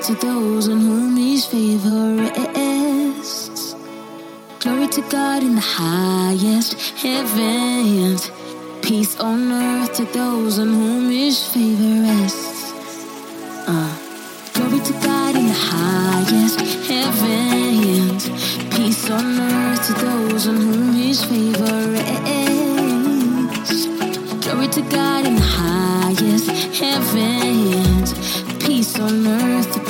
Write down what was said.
to those on whom His favor rests. Glory to God in the highest heavens. Peace on earth to those on whom His favor rests. Glory to God in the highest heavens. Peace on earth to those on whom His favor rests. Glory to God in the highest heavens. Peace on earth to